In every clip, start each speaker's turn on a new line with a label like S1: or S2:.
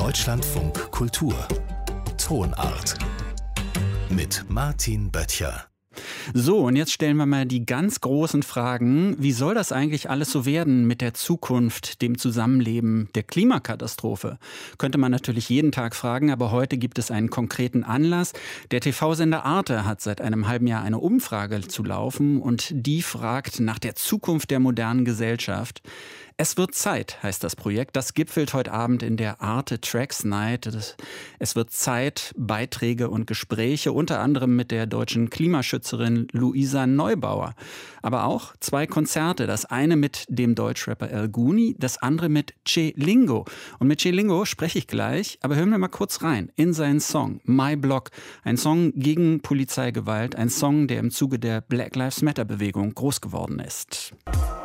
S1: Deutschlandfunk Kultur Tonart mit Martin Böttcher.
S2: So, und jetzt stellen wir mal die ganz großen Fragen. Wie soll das eigentlich alles so werden mit der Zukunft, dem Zusammenleben, der Klimakatastrophe? Könnte man natürlich jeden Tag fragen, aber heute gibt es einen konkreten Anlass. Der TV-Sender Arte hat seit einem halben Jahr eine Umfrage zu laufen und die fragt nach der Zukunft der modernen Gesellschaft. Es wird Zeit, heißt das Projekt. Das gipfelt heute Abend in der Arte Tracks Night. Es wird Zeit, Beiträge und Gespräche, unter anderem mit der deutschen Klimaschützerin Luisa Neubauer. Aber auch 2 Konzerte. Das eine mit dem Deutschrapper El Guni, das andere mit Che Lingo. Und mit Che Lingo spreche ich gleich, aber hören wir mal kurz rein in seinen Song My Block. Ein Song gegen Polizeigewalt, ein Song, der im Zuge der Black Lives Matter Bewegung groß geworden ist.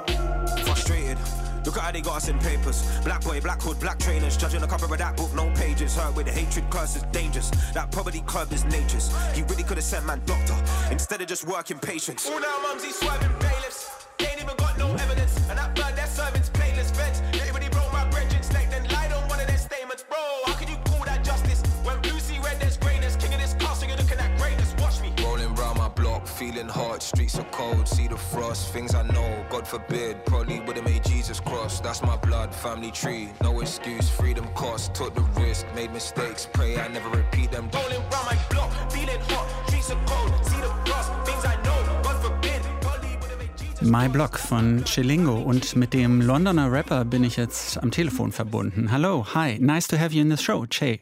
S3: Look at how they got us in papers. Black boy, black hood, black trainers. Judging the cover of that book, no pages. Hurt with the hatred, curse is dangerous. That poverty curb is nature's. He really could have sent man doctor instead of just working patience. All now mumsy swerving bailiffs. They ain't even got no evidence. And that bird, that servants, playless vets. Everybody broke my bridge and snake, then lied on one of their statements. Bro, how can you call that justice? When blue see red, there's greyness. King of this castle, you're looking at greatness. Watch me. Rolling round my block, feeling hot. Streets are cold, see the frost. Things I know, God forbid. Probably would have made Jesus cross. That's my blood, family tree. No excuse, freedom cost. Took the risk, made mistakes. Pray I never repeat them. Rolling round my block, feeling hot. Streets are cold, see the frost. Things I know, God forbid. Probably would have made Jesus cross.
S2: My Block von Che Lingo. Und mit dem Londoner Rapper bin ich jetzt am Telefon verbunden. Hello, hi, nice to have you in the show, Che.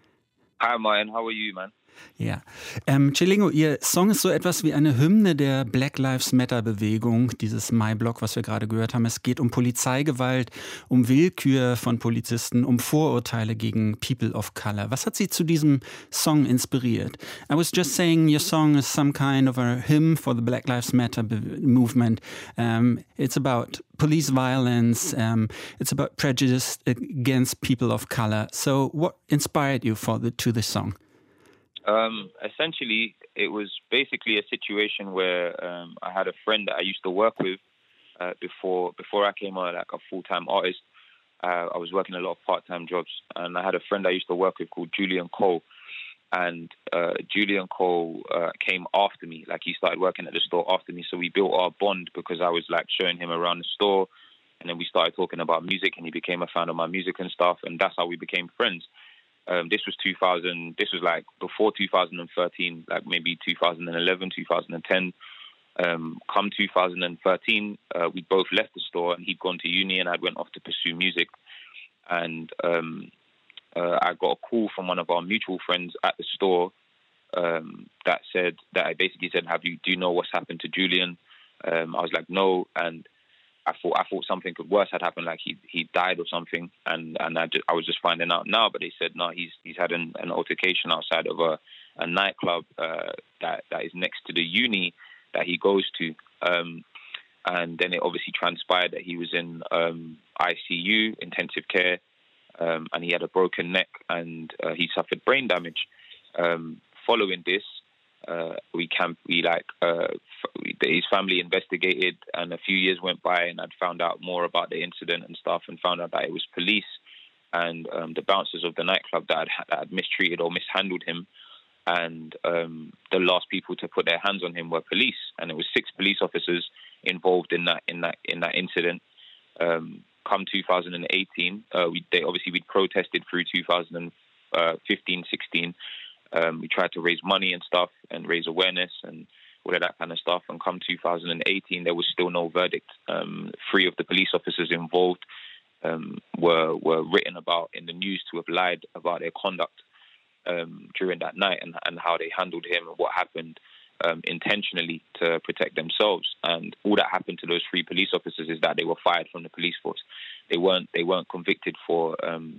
S4: Hi Martin, how are you, man?
S2: Ja, Che Lingo, Ihr Song ist so etwas wie eine Hymne der Black Lives Matter Bewegung, dieses My Block, was wir gerade gehört haben. Es geht um Polizeigewalt, um Willkür von Polizisten, um Vorurteile gegen People of Color. Was hat Sie zu diesem Song inspiriert? I was just saying your song is some kind of a hymn for the Black Lives Matter movement. It's about police violence, it's about prejudice against people of color. So what inspired you to this song?
S4: Essentially, it was basically a situation where I had a friend that I used to work with before I came on like a full-time artist. I was working a lot of part-time jobs, and I had a friend I used to work with called Julian Cole. And Julian Cole came after me, like he started working at the store after me. So we built our bond because I was like showing him around the store, and then we started talking about music, and he became a fan of my music and stuff, and that's how we became friends. This was 2000. This was like before 2013, like maybe 2011, 2010. Come 2013, we both left the store, and he'd gone to uni, and I went off to pursue music. And I got a call from one of our mutual friends at the store that basically said, "Do you know what's happened to Julian?" I was like, "No," and I thought something worse had happened, like he died or something, and I was just finding out now. But they said no, he's had an altercation outside of a nightclub that is next to the uni that he goes to, and then it obviously transpired that he was in ICU, intensive care, and he had a broken neck and he suffered brain damage. Following this, his family investigated, and a few years went by, and I'd found out more about the incident and stuff, and found out that it was police and the bouncers of the nightclub that had mistreated or mishandled him, and the last people to put their hands on him were police, and it was 6 police officers involved in that incident. Come 2018, we'd protested through 2015, 16. We tried to raise money and stuff and raise awareness and all of that kind of stuff. And come 2018, there was still no verdict. 3 of the police officers involved were written about in the news to have lied about their conduct during that night and how they handled him and what happened intentionally to protect themselves. And all that happened to those 3 police officers is that they were fired from the police force. They weren't convicted for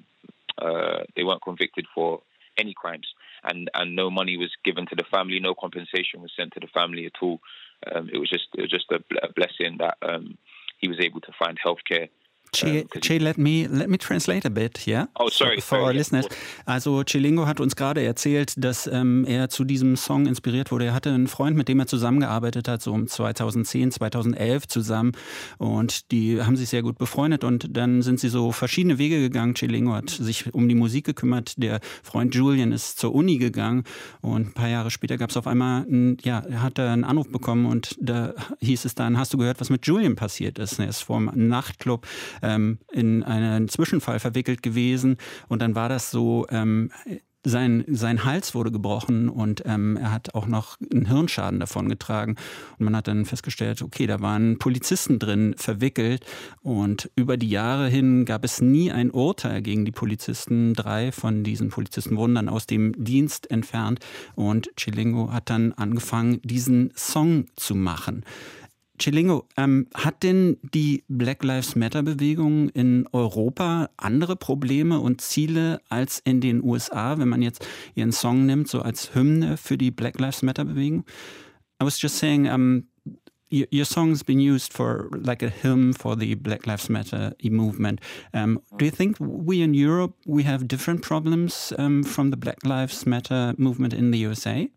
S4: any crimes. And no money was given to the family. No compensation was sent to the family at all. It was just a blessing that he was able to find healthcare
S2: Che, let me translate a bit, yeah?
S4: Oh, sorry.
S2: For our listeners. Also Chilingo hat uns gerade erzählt, dass er zu diesem Song inspiriert wurde. Er hatte einen Freund, mit dem er zusammengearbeitet hat, so um 2010, 2011 zusammen. Und die haben sich sehr gut befreundet und dann sind sie so verschiedene Wege gegangen. Chilingo hat sich um die Musik gekümmert. Der Freund Julian ist zur Uni gegangen und ein paar Jahre später gab es auf einmal, hat er einen Anruf bekommen und da hieß es dann, hast du gehört, was mit Julian passiert ist? Er ist vor einem Nachtclub in einen Zwischenfall verwickelt gewesen und dann war das so, sein Hals wurde gebrochen und er hat auch noch einen Hirnschaden davon getragen. Und man hat dann festgestellt, okay, da waren Polizisten drin verwickelt und über die Jahre hin gab es nie ein Urteil gegen die Polizisten. 3 von diesen Polizisten wurden dann aus dem Dienst entfernt und Chilingo hat dann angefangen, diesen Song zu machen. Chilingo, hat denn die Black Lives Matter-Bewegung in Europa andere Probleme und Ziele als in den USA, wenn man jetzt ihren Song nimmt, so als Hymne für die Black Lives Matter-Bewegung? I was just saying, your song's been used for like a hymn for the Black Lives Matter movement. Do you think we in Europe, we have different problems from the Black Lives Matter movement in the USA?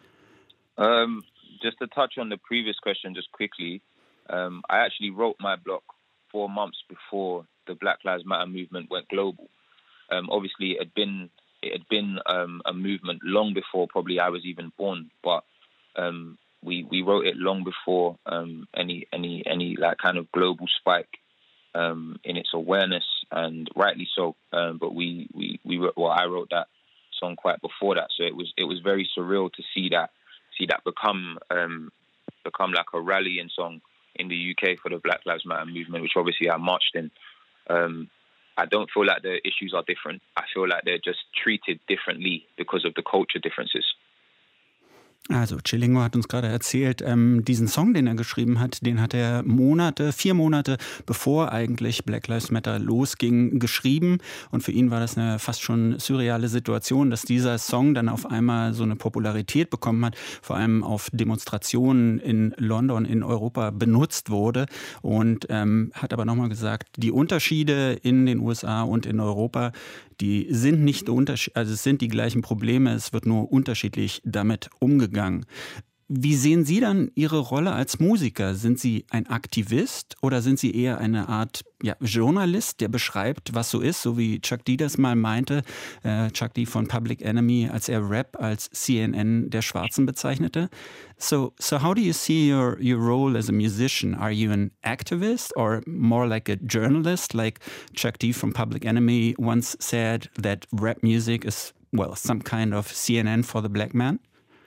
S4: Just to touch on the previous question just quickly, I actually wrote my block 4 months before the Black Lives Matter movement went global. Obviously, it had been a movement long before probably I was even born, but we wrote it long before any like kind of global spike in its awareness, and rightly so. But I wrote that song quite before that, so it was very surreal to see that become like a rallying song in the UK for the Black Lives Matter movement, which obviously I marched in. I don't feel like the issues are different. I feel like they're just treated differently because of the culture differences.
S2: Also Chilingo hat uns gerade erzählt, diesen Song, den er geschrieben hat, den hat er 4 Monate bevor eigentlich Black Lives Matter losging, geschrieben. Und für ihn war das eine fast schon surreale Situation, dass dieser Song dann auf einmal so eine Popularität bekommen hat, vor allem auf Demonstrationen in London, in Europa benutzt wurde. Und hat aber nochmal gesagt, die Unterschiede in den USA und in Europa, die sind nicht also es sind die gleichen Probleme, es wird nur unterschiedlich damit umgegangen. Wie sehen Sie dann Ihre Rolle als Musiker? Sind Sie ein Aktivist oder sind Sie eher eine Art Journalist, der beschreibt, was so ist, so wie Chuck D das mal meinte, Chuck D von Public Enemy, als er Rap als CNN der Schwarzen bezeichnete? So how do you see your role as a musician? Are you an activist or more like a journalist, like Chuck D from Public Enemy once said that rap music is, well, some kind of CNN for the black man?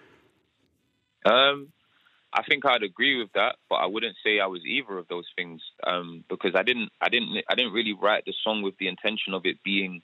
S4: I think I'd agree with that, but I wouldn't say I was either of those things, because I didn't really write the song with the intention of it being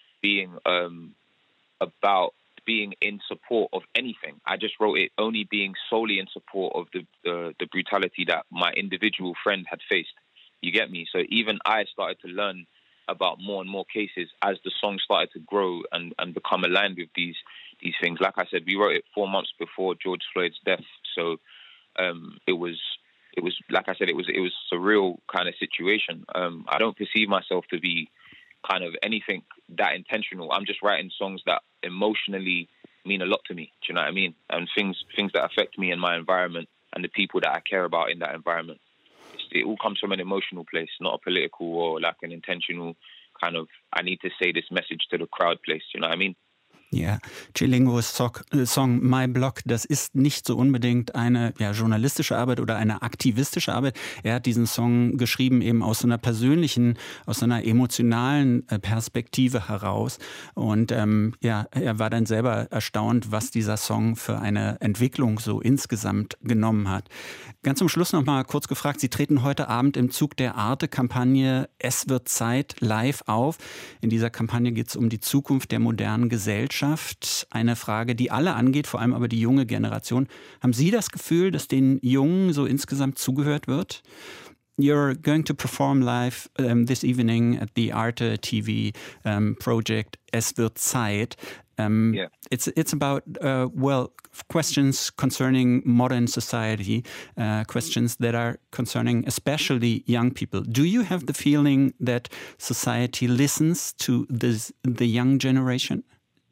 S4: about being in support of anything. I just wrote it only being solely in support of the brutality that my individual friend had faced. You get me? So even I started to learn about more and more cases as the song started to grow and become aligned with these things. Like I said, we wrote it 4 months before George Floyd's death, so it was like I said, it was a surreal kind of situation. I don't perceive myself to be kind of anything that intentional. I'm just writing songs that emotionally mean a lot to me. Do you know what I mean? And things that affect me and my environment and the people that I care about in that environment. It all comes from an emotional place, not a political or like an intentional kind of, I need to say this message to the crowd place. You know what I mean?
S2: Ja, Chilingos Song My Block, das ist nicht so unbedingt eine journalistische Arbeit oder eine aktivistische Arbeit. Er hat diesen Song geschrieben eben aus so einer persönlichen, aus so einer emotionalen Perspektive heraus. Und er war dann selber erstaunt, was dieser Song für eine Entwicklung so insgesamt genommen hat. Ganz zum Schluss noch mal kurz gefragt, Sie treten heute Abend im Zug der Arte-Kampagne Es wird Zeit live auf. In dieser Kampagne geht es um die Zukunft der modernen Gesellschaft. Eine Frage, die alle angeht, vor allem aber die junge Generation. Haben Sie das Gefühl, dass den Jungen so insgesamt zugehört wird? You're going to perform live this evening at the Arte TV project Es wird Zeit. It's about, questions concerning modern society, questions that are concerning especially young people. Do you have the feeling that society listens to the young generation?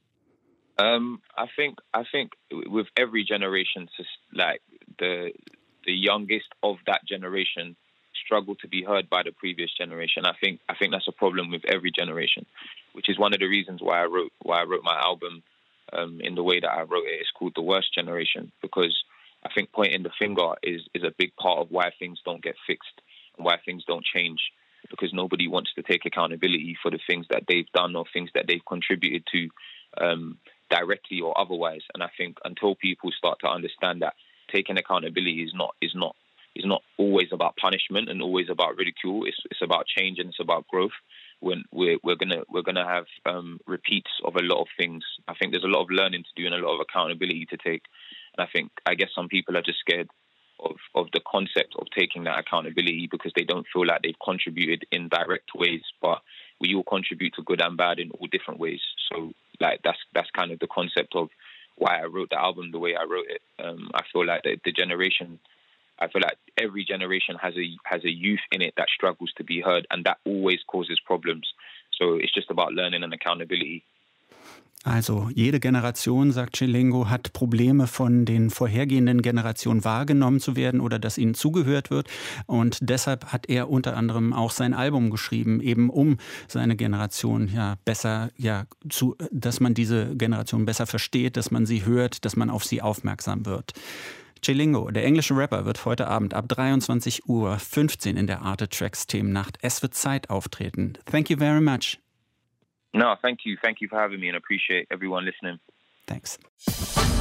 S4: I think with every generation, like the youngest of that generation struggle to be heard by the previous generation. I think that's a problem with every generation, which is one of the reasons why I wrote my album in the way that I wrote it. It's called The Worst Generation, because I think pointing the finger is a big part of why things don't get fixed and why things don't change, because nobody wants to take accountability for the things that they've done or things that they've contributed to, directly or otherwise. And I think until people start to understand that taking accountability is not always about punishment and always about ridicule. It's about change and it's about growth. When we're gonna have repeats of a lot of things. I think there's a lot of learning to do and a lot of accountability to take. And I guess some people are just scared of the concept of taking that accountability because they don't feel like they've contributed in direct ways. But we all contribute to good and bad in all different ways. So like that's kind of the concept of why I wrote the album the way I wrote it. I feel like every generation has a youth in it that struggles to be heard, and that always causes problems. So it's just about learning and accountability.
S2: Also jede Generation, sagt Chilingo, hat Probleme von den vorhergehenden Generationen wahrgenommen zu werden oder dass ihnen zugehört wird. Und deshalb hat er unter anderem auch sein Album geschrieben, eben um seine Generation dass man diese Generation besser versteht, dass man sie hört, dass man auf sie aufmerksam wird. Chilingo, der englische Rapper, wird heute Abend ab 23:15 Uhr in der Arte Tracks Themennacht Es wird Zeit auftreten. Thank you very much.
S4: No, thank you. Thank you for having me and appreciate everyone listening.
S2: Thanks.